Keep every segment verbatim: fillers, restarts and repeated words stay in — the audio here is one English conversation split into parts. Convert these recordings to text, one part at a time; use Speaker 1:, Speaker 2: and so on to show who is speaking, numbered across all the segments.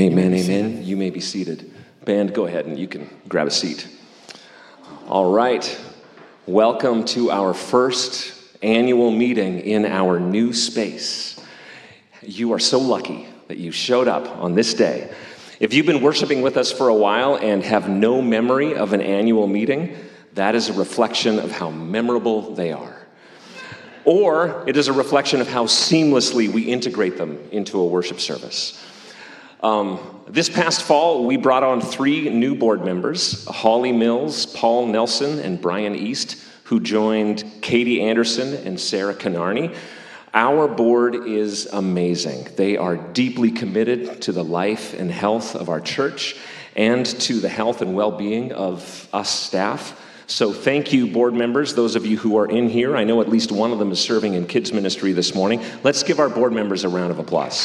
Speaker 1: Amen, amen. You may be seated. Band, go ahead and you can grab a seat. All right. Welcome to our first annual meeting in our new space. You are so lucky that you showed up on this day. If you've been worshiping with us for a while and have no memory of an annual meeting, that is a reflection of how memorable they are. Or it is a reflection of how seamlessly we integrate them into a worship service. Um, this past fall, we brought on three new board members, Holly Mills, Paul Nelson, and Brian East, who joined Katie Anderson and Sarah Canarney. Our board is amazing. They are deeply committed to the life and health of our church and to the health and well-being of us staff. So thank you, board members, those of you who are in here. I know at least one of them is serving in kids ministry this morning. Let's give our board members a round of applause.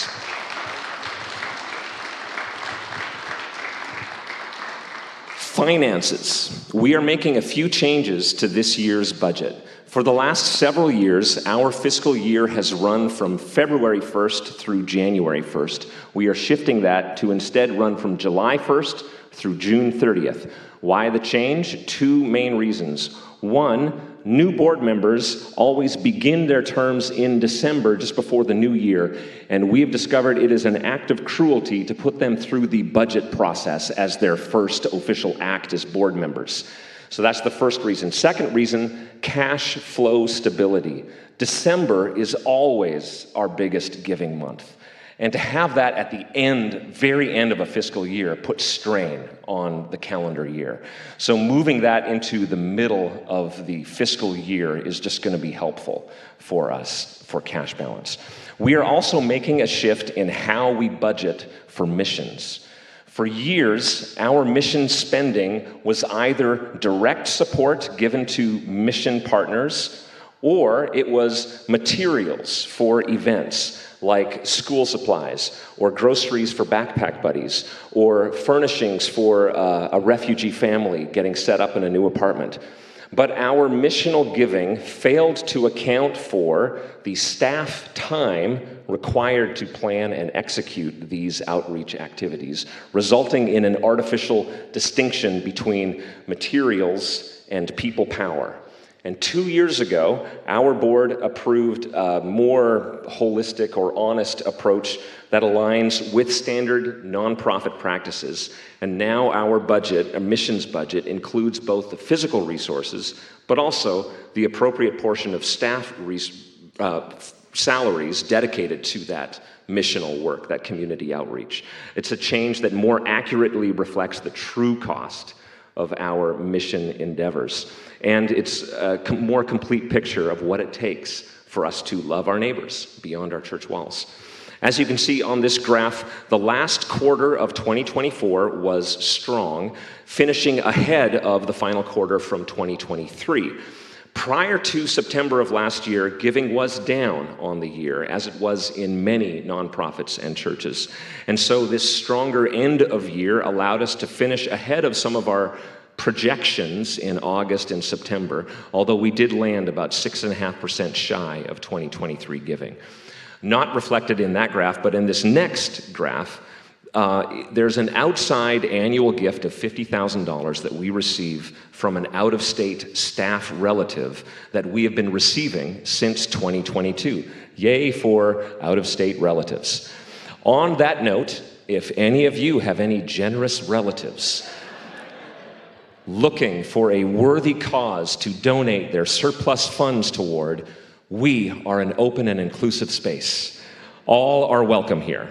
Speaker 1: Finances. We are making a few changes to this year's budget. For the last several years, our fiscal year has run from February first through January first. We are shifting that to instead run from July first through June thirtieth. Why the change? Two main reasons. One, new board members always begin their terms in December, just before the new year, and we have discovered it is an act of cruelty to put them through the budget process as their first official act as board members. So that's the first reason. Second reason, cash flow stability. December is always our biggest giving month. And to have that at the end, very end of a fiscal year, puts strain on the calendar year. So moving that into the middle of the fiscal year is just going to be helpful for us for cash balance. We are also making a shift in how we budget for missions. For years, our mission spending was either direct support given to mission partners, or it was materials for events, like school supplies, or groceries for backpack buddies, or furnishings for uh, a refugee family getting set up in a new apartment. But our missional giving failed to account for the staff time required to plan and execute these outreach activities, resulting in an artificial distinction between materials and people power. And two years ago, our board approved a more holistic or honest approach that aligns with standard nonprofit practices. And now our budget, a missions budget, includes both the physical resources, but also the appropriate portion of staff res- uh, salaries dedicated to that missional work, that community outreach. It's a change that more accurately reflects the true cost of our mission endeavors. And it's a com- more complete picture of what it takes for us to love our neighbors beyond our church walls. As you can see on this graph, the last quarter of twenty twenty-four was strong, finishing ahead of the final quarter from twenty twenty-three. Prior to September of last year, giving was down on the year, as it was in many nonprofits and churches. And so this stronger end of year allowed us to finish ahead of some of our projections in August and September, although we did land about six point five percent shy of twenty twenty-three giving. Not reflected in that graph, but in this next graph, uh, there's an outside annual gift of fifty thousand dollars that we receive from an out-of-state staff relative that we have been receiving since twenty twenty-two. Yay for out-of-state relatives. On that note, if any of you have any generous relatives looking for a worthy cause to donate their surplus funds toward, we are an open and inclusive space. All are welcome here.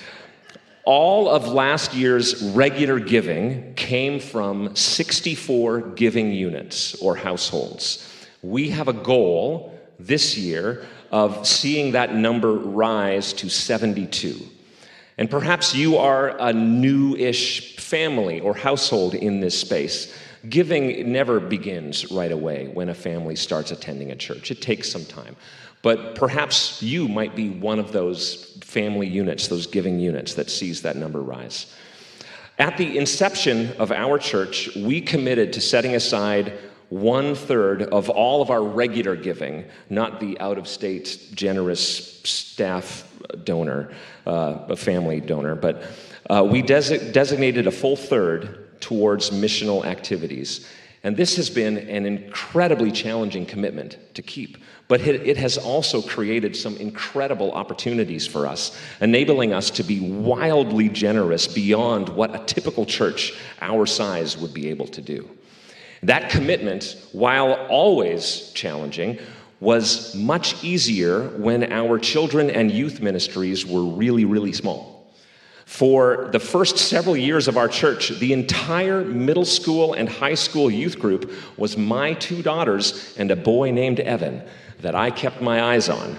Speaker 1: All of last year's regular giving came from sixty-four giving units or households. We have a goal this year of seeing that number rise to seventy-two. And perhaps you are a new-ish family or household in this space. Giving never begins right away when a family starts attending a church. It takes some time. But perhaps you might be one of those family units, those giving units that sees that number rise. At the inception of our church, we committed to setting aside one third of all of our regular giving, not the out-of-state generous staff donor, uh, a family donor, but uh, we desi- designated a full third towards missional activities. And this has been an incredibly challenging commitment to keep. But it has also created some incredible opportunities for us, enabling us to be wildly generous beyond what a typical church our size would be able to do. That commitment, while always challenging, was much easier when our children and youth ministries were really, really small. For the first several years of our church, the entire middle school and high school youth group was my two daughters and a boy named Evan that I kept my eyes on.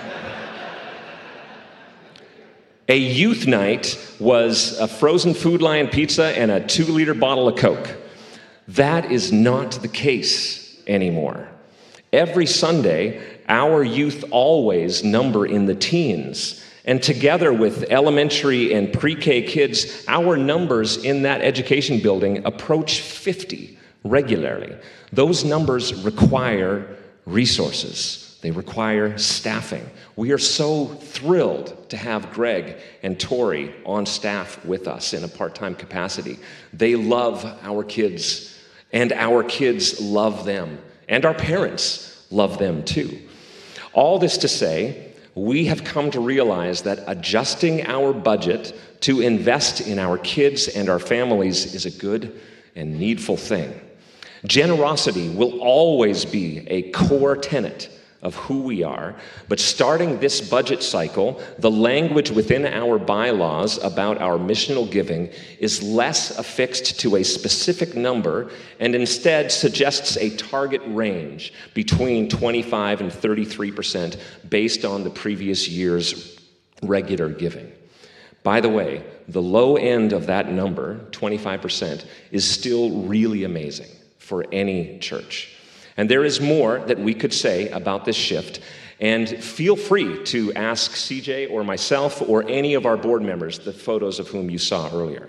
Speaker 1: A youth night was a frozen Food Lion pizza and a two-liter bottle of Coke. That is not the case anymore. Every Sunday, our youth always number in the teens. And together with elementary and pre-K kids, our numbers in that education building approach fifty regularly. Those numbers require resources. They require staffing. We are so thrilled to have Greg and Tori on staff with us in a part-time capacity. They love our kids, and our kids love them, and our parents love them too. All this to say, we have come to realize that adjusting our budget to invest in our kids and our families is a good and needful thing. Generosity will always be a core tenet of who we are, but starting this budget cycle, the language within our bylaws about our missional giving is less affixed to a specific number and instead suggests a target range between twenty-five and thirty-three percent based on the previous year's regular giving. By the way, the low end of that number, twenty-five percent, is still really amazing for any church. And there is more that we could say about this shift, and feel free to ask C J or myself or any of our board members, the photos of whom you saw earlier.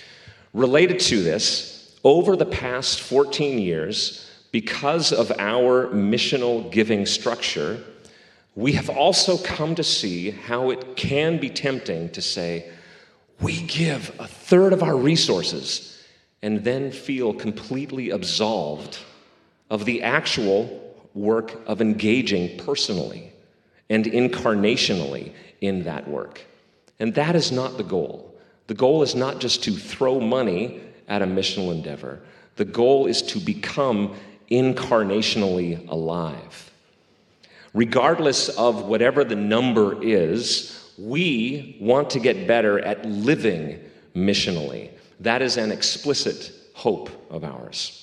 Speaker 1: Related to this, over the past fourteen years, because of our missional giving structure, we have also come to see how it can be tempting to say, we give a third of our resources and then feel completely absolved of the actual work of engaging personally and incarnationally in that work. And that is not the goal. The goal is not just to throw money at a missional endeavor. The goal is to become incarnationally alive. Regardless of whatever the number is, we want to get better at living missionally. That is an explicit hope of ours.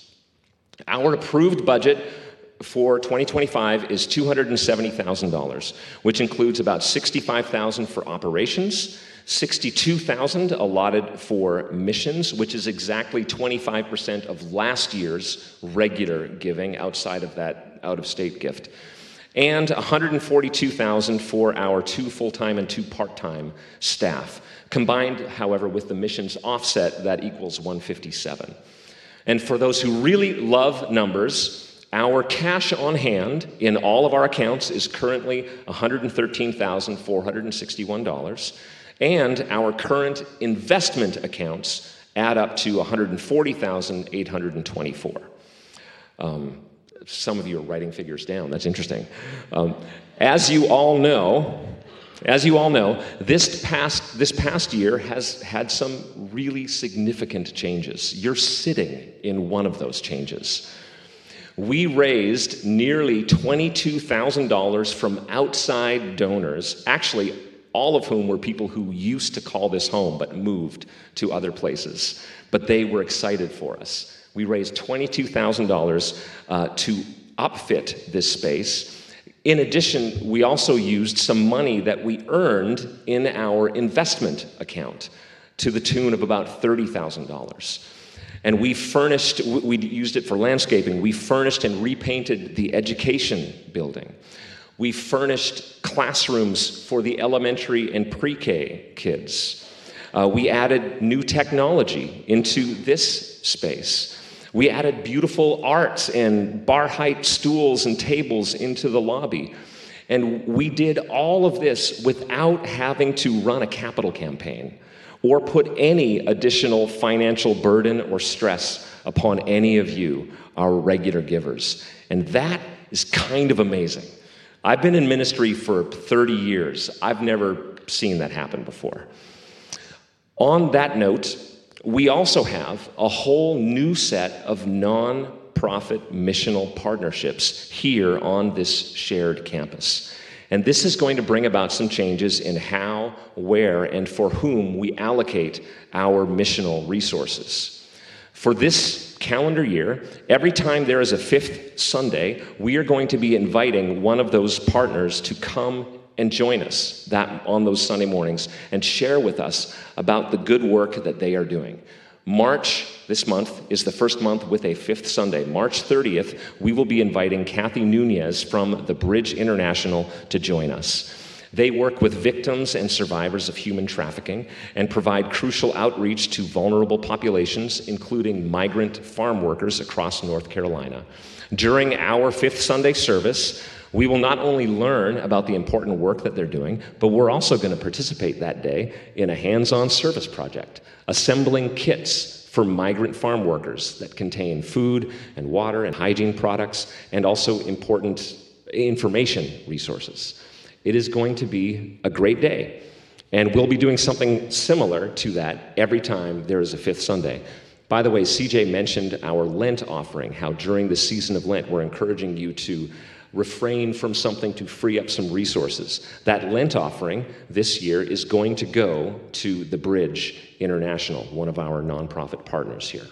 Speaker 1: Our approved budget for twenty twenty-five is two hundred seventy thousand dollars, which includes about sixty-five thousand dollars for operations, sixty-two thousand dollars allotted for missions, which is exactly twenty-five percent of last year's regular giving outside of that out-of-state gift, and one hundred forty-two thousand dollars for our two full-time and two part-time staff. Combined, however, with the missions offset, that equals one hundred fifty-seven thousand dollars. And for those who really love numbers, our cash on hand in all of our accounts is currently one hundred thirteen thousand four hundred sixty-one dollars, and our current investment accounts add up to one hundred forty thousand eight hundred twenty-four dollars. Um, some of you are writing figures down. That's interesting. Um, as you all know, As you all know, this past, this past year has had some really significant changes. You're sitting in one of those changes. We raised nearly twenty-two thousand dollars from outside donors, actually all of whom were people who used to call this home but moved to other places. But they were excited for us. We raised twenty-two thousand dollars uh, to upfit this space. In addition, we also used some money that we earned in our investment account to the tune of about thirty thousand dollars. And we furnished, we used it for landscaping, we furnished and repainted the education building. We furnished classrooms for the elementary and pre-K kids. Uh, we added new technology into this space. We added beautiful art and bar height stools and tables into the lobby. And we did all of this without having to run a capital campaign or put any additional financial burden or stress upon any of you, our regular givers. And that is kind of amazing. I've been in ministry for thirty years. I've never seen that happen before. On that note, we also have a whole new set of non-profit missional partnerships here on this shared campus. And this is going to bring about some changes in how, where, and for whom we allocate our missional resources. For this calendar year, every time there is a fifth Sunday, we are going to be inviting one of those partners to come and join us that on those Sunday mornings and share with us about the good work that they are doing. March, this month, is the first month with a fifth Sunday. March thirtieth, we will be inviting Kathy Nunez from the Bridge International to join us. They work with victims and survivors of human trafficking and provide crucial outreach to vulnerable populations, including migrant farm workers across North Carolina. During our fifth Sunday service, we will not only learn about the important work that they're doing, but we're also going to participate that day in a hands-on service project, assembling kits for migrant farm workers that contain food and water and hygiene products, and also important information resources. It is going to be a great day, and we'll be doing something similar to that every time there is a fifth Sunday. By the way, C J mentioned our Lent offering, how during the season of Lent, we're encouraging you to refrain from something to free up some resources. That Lent offering this year is going to go to the Bridge International, one of our nonprofit partners here.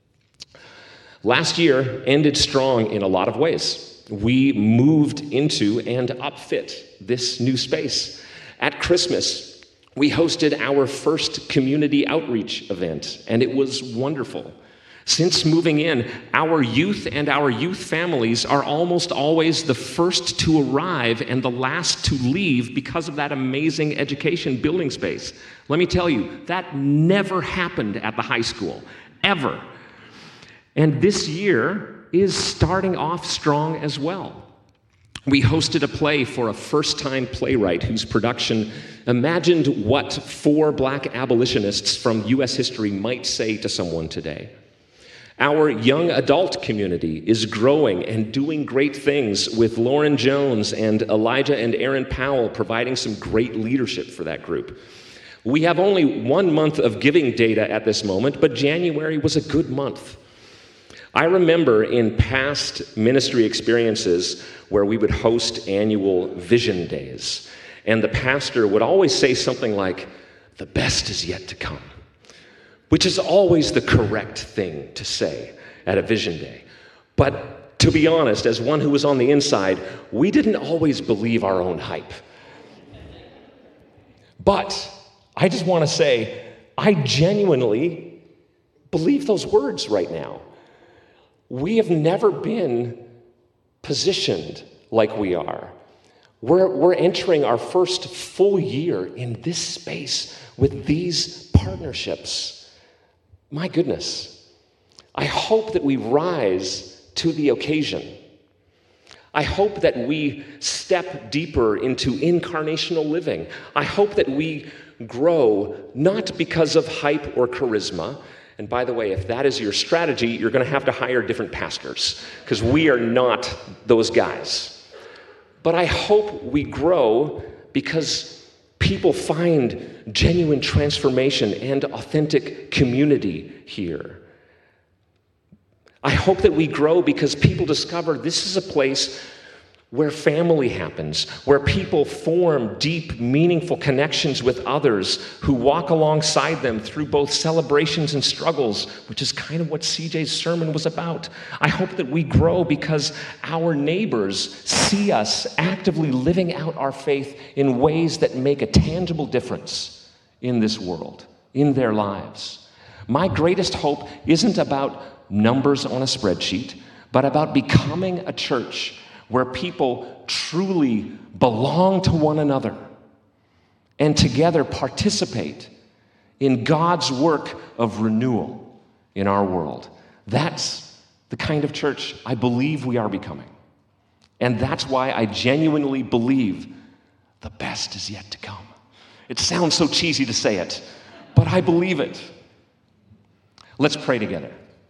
Speaker 1: Last year ended strong in a lot of ways. We moved into and upfit this new space. At Christmas, we hosted our first community outreach event, and it was wonderful. Since moving in, our youth and our youth families are almost always the first to arrive and the last to leave because of that amazing education building space. Let me tell you, that never happened at the high school, ever. And this year is starting off strong as well. We hosted a play for a first-time playwright whose production imagined what four black abolitionists from U S history might say to someone today. Our young adult community is growing and doing great things with Lauren Jones and Elijah and Aaron Powell providing some great leadership for that group. We have only one month of giving data at this moment, but January was a good month. I remember in past ministry experiences where we would host annual vision days, and the pastor would always say something like, "The best is yet to come," which is always the correct thing to say at a vision day. But to be honest, as one who was on the inside, we didn't always believe our own hype. But I just want to say, I genuinely believe those words right now. We have never been positioned like we are. We're, we're entering our first full year in this space with these partnerships. My goodness, I hope that we rise to the occasion. I hope that we step deeper into incarnational living. I hope that we grow not because of hype or charisma. And by the way, if that is your strategy, you're going to have to hire different pastors, because we are not those guys. But I hope we grow because people find genuine transformation and authentic community here. I hope that we grow because people discover this is a place where family happens, where people form deep, meaningful connections with others who walk alongside them through both celebrations and struggles, which is kind of what C J's sermon was about. I hope that we grow because our neighbors see us actively living out our faith in ways that make a tangible difference in this world, in their lives. My greatest hope isn't about numbers on a spreadsheet, but about becoming a church where people truly belong to one another and together participate in God's work of renewal in our world. That's the kind of church I believe we are becoming. And that's why I genuinely believe the best is yet to come. It sounds so cheesy to say it, but I believe it. Let's pray together.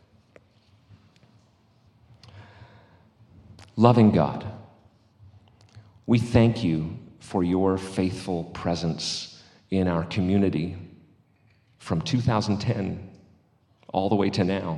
Speaker 1: Loving God, we thank you for your faithful presence in our community from two thousand ten all the way to now.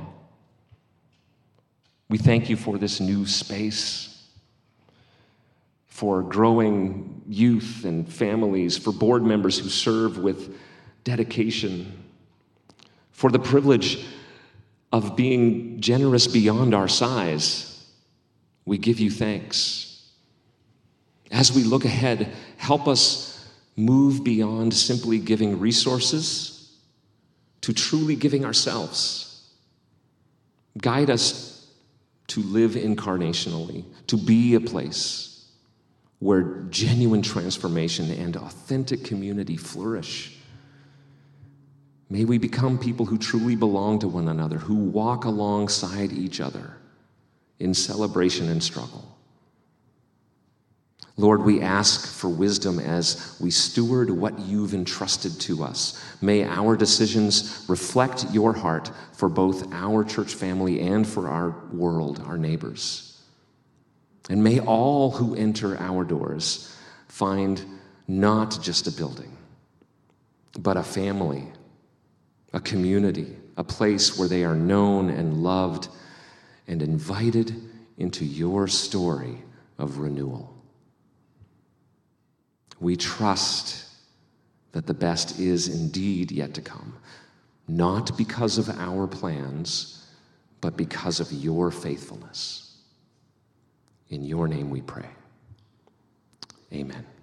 Speaker 1: We thank you for this new space, for growing youth and families, for board members who serve with dedication, for the privilege of being generous beyond our size. We give you thanks. As we look ahead, help us move beyond simply giving resources to truly giving ourselves. Guide us to live incarnationally, to be a place where genuine transformation and authentic community flourish. May we become people who truly belong to one another, who walk alongside each other in celebration and struggle. Lord, we ask for wisdom as we steward what you've entrusted to us. May our decisions reflect your heart for both our church family and for our world, our neighbors. And may all who enter our doors find not just a building, but a family, a community, a place where they are known and loved and invited into your story of renewal. We trust that the best is indeed yet to come, not because of our plans, but because of your faithfulness. In your name we pray. Amen.